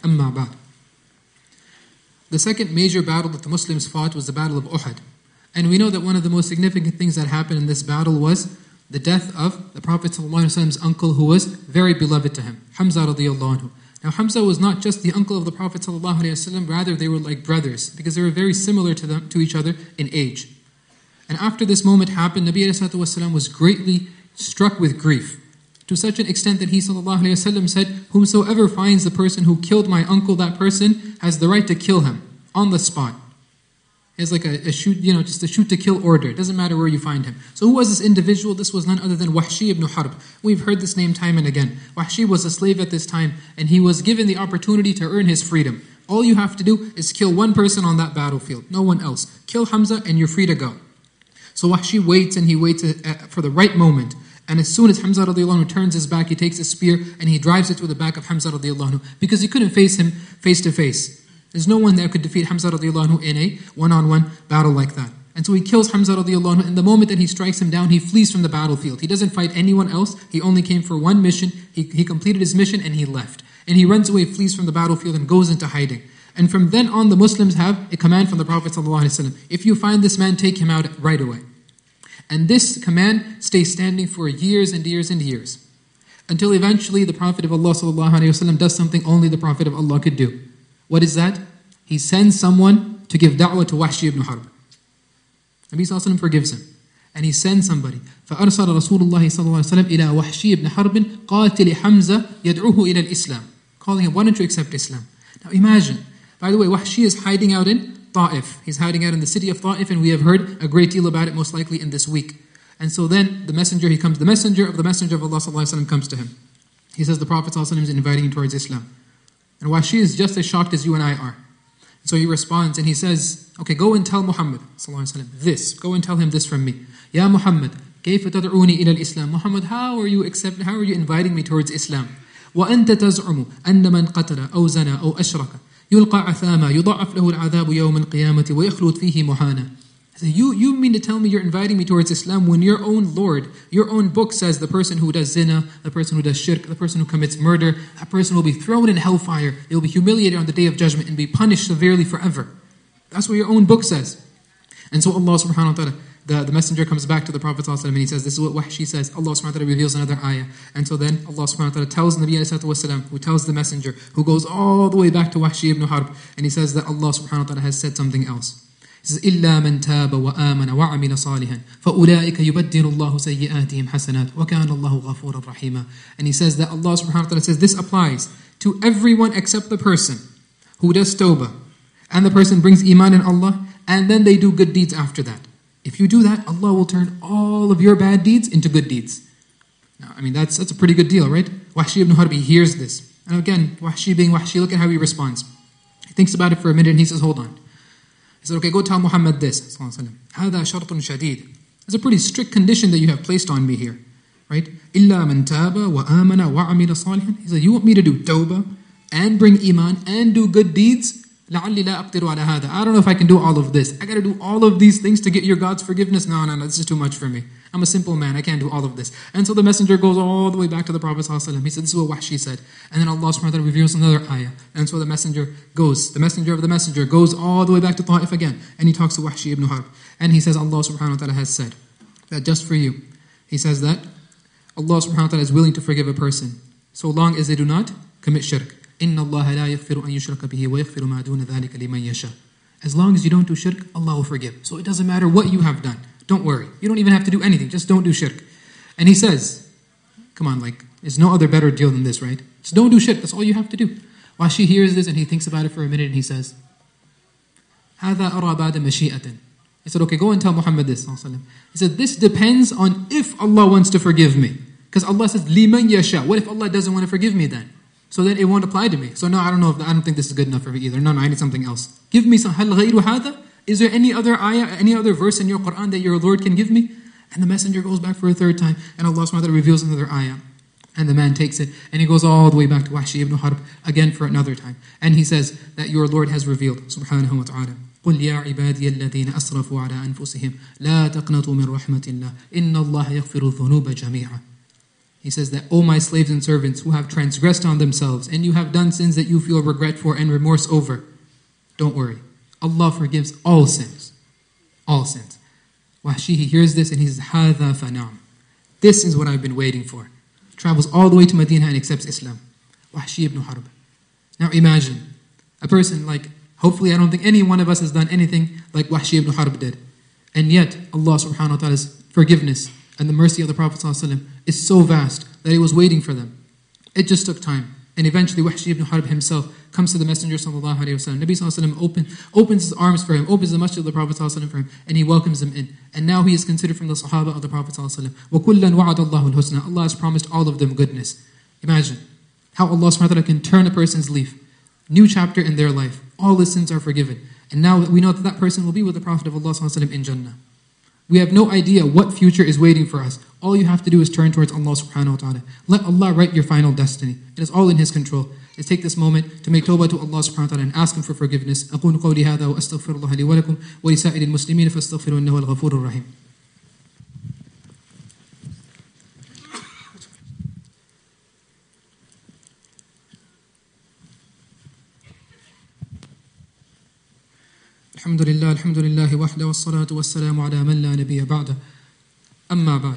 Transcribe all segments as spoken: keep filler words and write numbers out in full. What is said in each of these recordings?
أما بعد. The second major battle that the Muslims fought was the Battle of Uhud. And we know that one of the most significant things that happened in this battle was the death of the Prophet ﷺ's uncle, who was very beloved to him, Hamza radiallahu anhu. Now Hamza was not just the uncle of the Prophet ﷺ, rather they were like brothers, because they were very similar to them to each other in age. And after this moment happened, Nabi ﷺ was greatly struck with grief, to such an extent that he ﷺ said, "Whomsoever finds the person who killed my uncle, that person has the right to kill him on the spot." It's like a, a shoot, you know, just a shoot to kill order. It doesn't matter where you find him. So who was this individual? This was none other than Wahshi ibn Harb. We've heard this name time and again. Wahshi was a slave at this time, and he was given the opportunity to earn his freedom. All you have to do is kill one person on that battlefield, no one else. Kill Hamza and you're free to go. So Wahshi waits and he waits for the right moment. And as soon as Hamza radiallahu anhu turns his back, he takes a spear and he drives it through the back of Hamza radiallahu anhu, because he couldn't face him face to face. There's no one that could defeat Hamza radiallahu anhu in a one-on-one battle like that. And so he kills Hamza radiallahu anhu, and the moment that he strikes him down, he flees from the battlefield. He doesn't fight anyone else. He only came for one mission. He, he completed his mission and he left. And he runs away, flees from the battlefield and goes into hiding. And from then on, the Muslims have a command from the Prophet ﷺ. If you find this man, take him out right away. And this command stays standing for years and years and years, until eventually the Prophet of Allah ﷺ does something only the Prophet of Allah could do. What is that? He sends someone to give da'wah to Wahshi ibn Harb. Nabi sallallahu alayhi wa sallam forgives him. And he sends somebody. فَأَرْسَلَ رَسُولُ اللَّهِ صَلَّى اللَّهُ عَلَيْهِ وَسَلَّمْ إِلَى وَحْشِي ibn حَرْبٍ قَاتِلِ حَمْزَةَ يَدْعُوهُ إِلَى الْإِسْلَامِ, calling him, why don't you accept Islam? Now imagine, by the way, Wahshi is hiding out in Ta'if. He's hiding out in the city of Ta'if, and we have heard a great deal about it most likely in this week. And so then the messenger, he comes, the messenger of the messenger of Allah sallallahu alayhi wa sallam comes to him. He says the Prophet sallallahu alayhi wa sallam is inviting him towards Islam. And Wahshi is just as shocked as you and I are. So he responds and he says, okay, go and tell Muhammad this. Go and tell him this from me. Ya Muhammad, كيف تدعوني إلى الإسلام? Muhammad, how are you accepting, how are you inviting me towards Islam? وأنت تزعم أن من قتل أو زنى أو أشرك يلقى عثاما يضاعف له العذاب يوم القيامة ويخلد فيه مهانا. So you, you mean to tell me you're inviting me towards Islam when your own Lord, your own book says the person who does zina, the person who does shirk, the person who commits murder, that person will be thrown in hellfire. They will be humiliated on the day of judgment and be punished severely forever. That's what your own book says. And so Allah subhanahu wa ta'ala, the, the messenger comes back to the Prophet ﷺ and he says, this is what Wahshi says. Allah subhanahu wa ta'ala reveals another ayah. And so then Allah subhanahu wa ta'ala tells Nabi ﷺ, who tells the messenger, who goes all the way back to Wahshi ibn Harb, and he says that Allah subhanahu wa ta'ala has said something else. He says, إِلَّا مَنْ تَابَ وَآمَنَ وَعَمِلَ صَالِحًا فَأُولَٰئِكَ يُبَدِّلُ اللَّهُ سَيِّئَاتِهِمْ حَسَنَاتٍ وَكَانَ اللَّهُ غَفُورًا رَحِيمًا. And he says that Allah subhanahu wa ta'ala says this applies to everyone except the person who does tawbah, and the person brings iman in Allah, and then they do good deeds after that. If you do that, Allah will turn all of your bad deeds into good deeds. Now, I mean, that's, that's a pretty good deal, right? Wahshi ibn Harb hears this. And again, Wahshi being Wahshi, look at how he responds. He thinks about it for a minute and he says, hold on. He said, okay, go tell Muhammad this. هذا شرط شديد. It's a pretty strict condition that you have placed on me here. Right? إِلَّا مَنْ تَابَ وَآمَنَ وَعَمِلَ صَالِحًا. He said, you want me to do tawbah and bring iman and do good deeds? لَعَلِّ لَا أَقْدِرُ عَلَى هَذا. I don't know if I can do all of this. I got to do all of these things to get your God's forgiveness? No, no, no, this is too much for me. I'm a simple man, I can't do all of this. And so the messenger goes all the way back to the Prophet ﷺ. He said, this is what Wahshi said. And then Allah subhanahu wa ta'ala reveals another ayah. And so the messenger goes, the messenger of the messenger goes all the way back to Ta'if again. And he talks to Wahshi ibn Harb. And he says, Allah subhanahu wa ta'ala has said that just for you. He says that Allah subhanahu wa ta'ala is willing to forgive a person so long as they do not commit shirk. إِنَّ اللَّهَ لَا يَغْفِرُ أَن يُشْرَكَ بِهِ وَيَغْفِرُ مَا دُونَ ذَلِكَ لِمَنْ يَشَاءُ. As long as you don't do shirk, Allah will forgive. So it doesn't matter what you have done. Don't worry. You don't even have to do anything. Just don't do shirk. And he says, come on, like, there's no other better deal than this, right? Just don't do shirk. That's all you have to do. Wahshi hears this and he thinks about it for a minute and he says, هَذَا أَرَى بَعْدَ مَشِيئَةٍ. He said, okay, go and tell Muhammad this. He said, this depends on if Allah wants to forgive me. Because Allah says, لِمَنْ يَشَاءُ. What if Allah doesn't want to forgive me then? So then it won't apply to me. So no, I don't know if, I don't think this is good enough for me either. No, no, I need something else. Give me some, هَلْ غَيْرُ هَذَا? Is there any other ayah, any other verse in your Qur'an that your Lord can give me? And the messenger goes back for a third time, and Allah subhanahu wa ta'ala reveals another ayah. And the man takes it, and he goes all the way back to Wahshi ibn Harb again for another time. And he says that your Lord has revealed, subhanahu wa ta'ala, قُلْ يَا عِبَادِيَ الَّذِينَ أَسْرَفُوا عَلَىٰ أَنفُسِهِمْ لَا تَقْنَطُوا مِنْ رَحْمَةِ اللَّهِ إِنَّ اللَّهَ يَغْفِرُ الذُّنُوبَ جَمِيعًا. He says that, O my slaves and servants who have transgressed on themselves, and you have done sins that you feel regret for and remorse over, don't worry. Allah forgives all sins. All sins. Wahshi, he hears this and he says, هَذَا فَنَعْمُ. This is what I've been waiting for. Travels all the way to Medina and accepts Islam. Wahshi ibn Harb. Now imagine, a person like, hopefully I don't think any one of us has done anything like Wahshi ibn Harb did. And yet, Allah subhanahu wa ta'ala's forgiveness and the mercy of the Prophet ﷺ is so vast that he was waiting for them. It just took time. And eventually Wahshi ibn Harb himself comes to the Messenger sallallahu alayhi wa sallam. Nabi sallallahu alayhi wa sallam open, opens his arms for him, opens the masjid of the Prophet sallallahu alayhi wa sallam for him, and he welcomes him in. And now he is considered from the Sahaba of the Prophet sallallahu alayhi wa sallam. وَكُلًّا وَعَدَ اللَّهُ الْحُسْنَى. Allah has promised all of them goodness. Imagine how Allah subhanahu wa ta'ala can turn a person's leaf. New chapter in their life. All the sins are forgiven. And now we know that that person will be with the Prophet of Allah sallallahu alayhi wa sallam in Jannah. We have no idea what future is waiting for us. All you have to do is turn towards Allah subhanahu wa ta'ala. Let Allah write your final destiny. It is all in His control. Let's take this moment to make tawbah to Allah subhanahu wa ta'ala and ask Him for forgiveness. أقول قولي هذا وأستغفر الله لي ولكم ولسائر المسلمين فاستغفروا إنه الغفور الرحيم. الحمد لله الحمد لله وحده والصلاة والسلام على من لا نبي بعده أما بعد.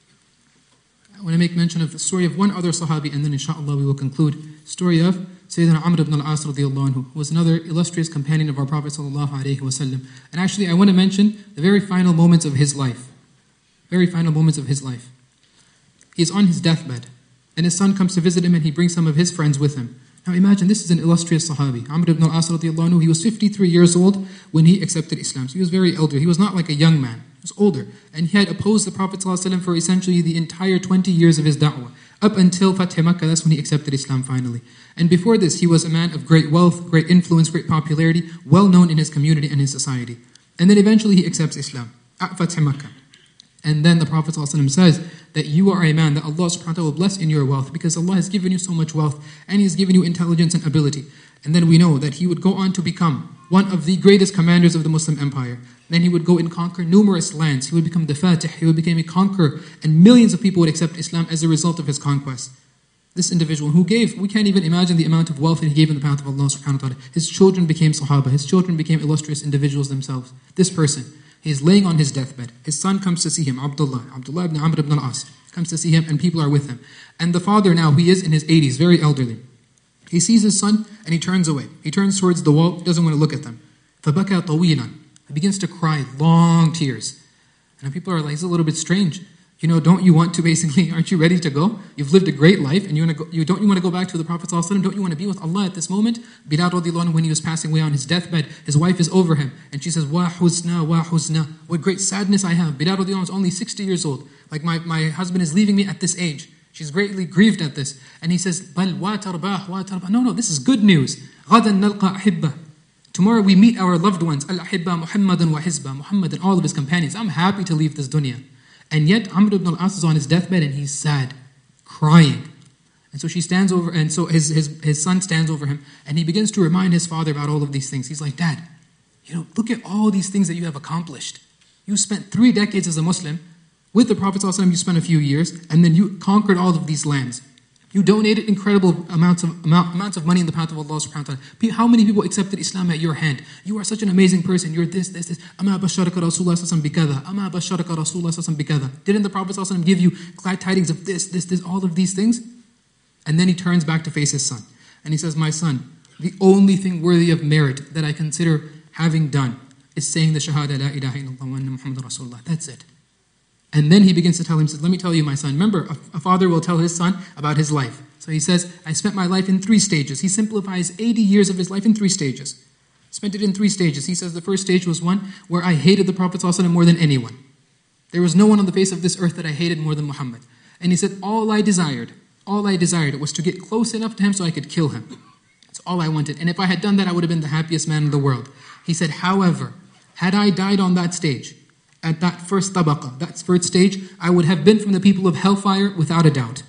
I want to make mention of the story of one other Sahabi, and then inshallah we will conclude. Story of Sayyidina Amr ibn al-As radiallahu anhu, who was another illustrious companion of our Prophet sallallahu alayhi wa sallam. And actually I want to mention the very final moments of his life. Very final moments of his life. He is on his deathbed, and his son comes to visit him and he brings some of his friends with him. Now imagine, this is an illustrious Sahabi. Amr ibn al-As radiallahu anhu, he was fifty-three years old when he accepted Islam. So he was very elderly. He was not like a young man. He was older. And he had opposed the Prophet ﷺ for essentially the entire twenty years of his da'wah. Up until Fath Makkah, that's when he accepted Islam finally. And before this, he was a man of great wealth, great influence, great popularity, well known in his community and his society. And then eventually he accepts Islam at Fath Makkah. And then the Prophet ﷺ says that you are a man that Allah subhanahu wa ta'ala will bless in your wealth, because Allah has given you so much wealth and He has given you intelligence and ability. And then we know that he would go on to become one of the greatest commanders of the Muslim empire. Then he would go and conquer numerous lands. He would become the Fatih, he would become a conqueror, and millions of people would accept Islam as a result of his conquest. This individual who gave, we can't even imagine the amount of wealth that he gave in the path of Allah subhanahu wa ta'ala. His children became Sahaba, his children became illustrious individuals themselves. This person, he is laying on his deathbed. His son comes to see him, Abdullah, Abdullah ibn Amr ibn al-As, comes to see him and people are with him. And the father now, he is in his eighties, very elderly. He sees his son and he turns away. He turns towards the wall, doesn't want to look at them. فَبَكَى طَوِيلًا. He begins to cry long tears. And people are like, it's a little bit strange. You know, don't you want to basically, aren't you ready to go? You've lived a great life and you want to go, you don't you want to go back to the Prophet ﷺ? Don't you want to be with Allah at this moment? Bilal radiallahu anhu, when he was passing away on his deathbed, his wife is over him and she says, Wa huzna, wa huzna. What great sadness I have. Bilal radiallahu anhu is only sixty years old. Like my, my husband is leaving me at this age. She's greatly grieved at this. And he says, Bal wa tarbah, wa tarbah. No, no, this is good news. غَدًا نَلْقَى أَحِبَّةً. Tomorrow we meet our loved ones. Al-Ahibba Muhammadan wa Hizba. Muhammad and all of his companions. I'm happy to leave this dunya. And yet Amr ibn al-As is on his deathbed and he's sad, crying. And so she stands over, and so his, his, his son stands over him and he begins to remind his father about all of these things. He's like, Dad, you know, look at all these things that you have accomplished. You spent three decades as a Muslim. With the Prophet ﷺ, you spent a few years, and then you conquered all of these lands. You donated incredible amounts of amount, amounts of money in the path of Allah subhanahu wa ta'ala. How many people accepted Islam at your hand? You are such an amazing person. You're this, this, this. أَمَا بَشَّرَكَ رَسُولُ اللَّهِ صَلَّى اللَّهُ عَلَيْهِ وَسَلَّمَ بِكَذَا أَمَا بَشَّرَكَ رَسُولُ اللَّهِ صَلَّى اللَّهُ عَلَيْهِ وَسَلَّمَ بِكَذَا. Didn't the Prophet ﷺ give you glad tidings of this, this, this, all of these things? And then he turns back to face his son. And he says, my son, the only thing worthy of merit that I consider having done is saying the Shahada, La ilaha illallah wa anna Muhammadan Rasulullah. That's it. And then he begins to tell him, says, let me tell you, my son. Remember, a, a father will tell his son about his life. So he says, I spent my life in three stages. He simplifies eighty years of his life in three stages. Spent it in three stages. He says the first stage was one where I hated the Prophet ﷺ more than anyone. There was no one on the face of this earth that I hated more than Muhammad. And he said, all I desired, all I desired was to get close enough to him so I could kill him. That's all I wanted. And if I had done that, I would have been the happiest man in the world. He said, however, had I died on that stage, at that first tabaqah, that first stage, I would have been from the people of hellfire without a doubt.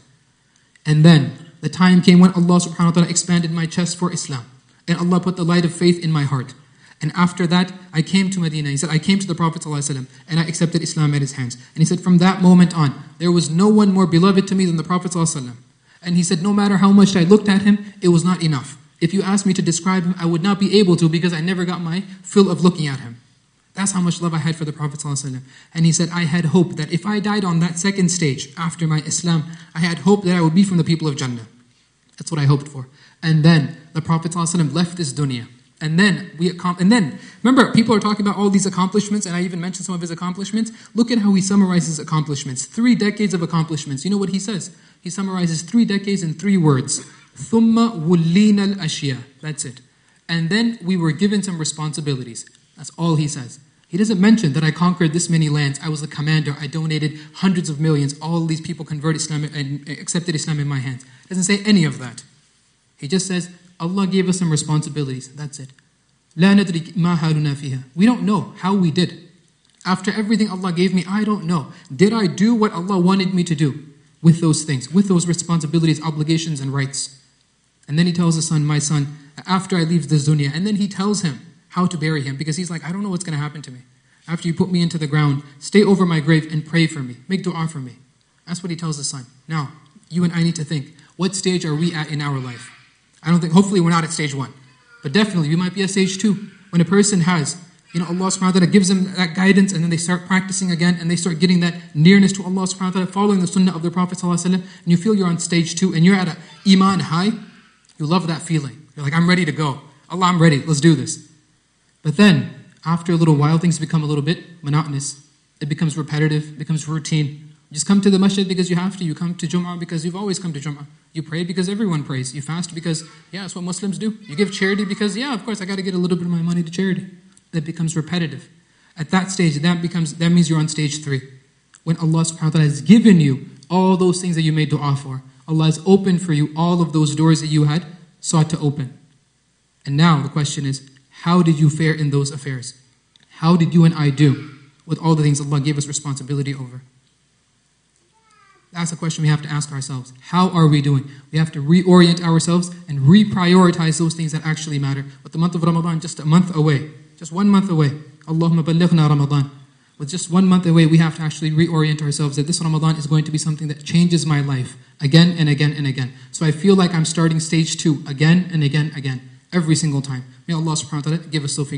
And then the time came when Allah subhanahu wa ta'ala expanded my chest for Islam. And Allah put the light of faith in my heart. And after that, I came to Medina. He said, I came to the Prophet ﷺ and I accepted Islam at his hands. And he said, from that moment on, there was no one more beloved to me than the Prophet ﷺ. And he said, no matter how much I looked at him, it was not enough. If you asked me to describe him, I would not be able to because I never got my fill of looking at him. That's how much love I had for the Prophet ﷺ. And he said, I had hope that if I died on that second stage after my Islam, I had hope that I would be from the people of Jannah. That's what I hoped for. And then the Prophet ﷺ left this dunya. And then, we and then, remember, people are talking about all these accomplishments, and I even mentioned some of his accomplishments. Look at how he summarizes accomplishments. Three decades of accomplishments. You know what he says? He summarizes three decades in three words. ثُمَّ وُلِّينَ الْأَشْيَاء. That's it. And then we were given some responsibilities. That's all he says. He doesn't mention that I conquered this many lands, I was a commander, I donated hundreds of millions, all these people converted Islam and accepted Islam in my hands. He doesn't say any of that. He just says, Allah gave us some responsibilities. That's it. لا ندري ما حالنا فيها. We don't know how we did. After everything Allah gave me, I don't know. Did I do what Allah wanted me to do with those things, with those responsibilities, obligations, and rights? And then he tells his son, my son, after I leave this dunya, and then he tells him how to bury him, because he's like, I don't know what's going to happen to me. After you put me into the ground, stay over my grave and pray for me. Make dua for me. That's what he tells his son. Now, you and I need to think, what stage are we at in our life? I don't think, hopefully we're not at stage one. But definitely, we might be at stage two. When a person has, you know, Allah subhanahu wa ta'ala gives them that guidance and then they start practicing again and they start getting that nearness to Allah subhanahu wa ta'ala, following the sunnah of the Prophet sallallahu alaihi wasallam, and you feel you're on stage two and you're at an iman high, you love that feeling. You're like, I'm ready to go. Allah, I'm ready. Let's do this. But then, after a little while, things become a little bit monotonous. It becomes repetitive, it becomes routine. You just come to the masjid because you have to. You come to Jum'ah because you've always come to Jum'ah. You pray because everyone prays. You fast because, yeah, that's what Muslims do. You give charity because, yeah, of course, I got to get a little bit of my money to charity. That becomes repetitive. At that stage, that becomes that means you're on stage three. When Allah subhanahu wa ta'ala has given you all those things that you made dua for. Allah has opened for you all of those doors that you had sought to open. And now the question is, how did you fare in those affairs? How did you and I do with all the things Allah gave us responsibility over? That's a question we have to ask ourselves. How are we doing? We have to reorient ourselves and reprioritize those things that actually matter. With the month of Ramadan just a month away, just one month away, Allahumma ballighna Ramadan. With just one month away, we have to actually reorient ourselves that this Ramadan is going to be something that changes my life again and again and again. So I feel like I'm starting stage two again and again and again, every single time. May Allah subhanahu wa ta'ala give us tawfiq.